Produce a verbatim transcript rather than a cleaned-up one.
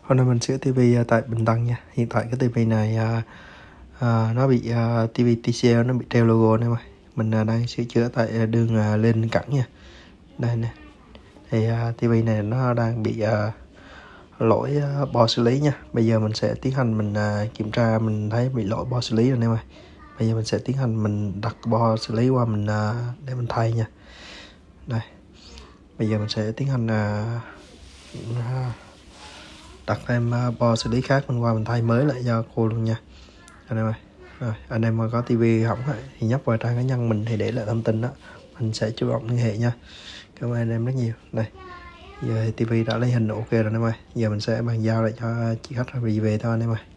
Hôm nay mình sửa tivi tại Bình Tân nha. Hiện tại cái tivi này à, à, nó bị à, tivi tê xê lờ nó bị treo logo này mà. Mình à, đang sửa chữa tại đường à, Lê Cẩn nha. Đây nè. Thì à, tivi này nó đang bị à, lỗi à, bo xử lý nha. Bây giờ mình sẽ tiến hành mình à, kiểm tra, mình thấy bị lỗi bo xử lý rồi nè mà. Bây giờ mình sẽ tiến hành mình đặt bo xử lý qua mình à, để mình thay nha. Đây. Bây giờ mình sẽ tiến hành à, à, đặt thêm bo xử lý khác mình qua mình thay mới lại cho cô luôn nha anh em ơi. Rồi anh em mà có tivi hỏng thì nhấp vào trang cá nhân mình thì để lại thông tin đó, mình sẽ chủ động liên hệ nha. Cảm ơn anh em rất nhiều. Đây giờ tivi đã lấy hình ok rồi anh em ơi, giờ mình sẽ bàn giao lại cho chị khách rồi về thôi anh em ơi.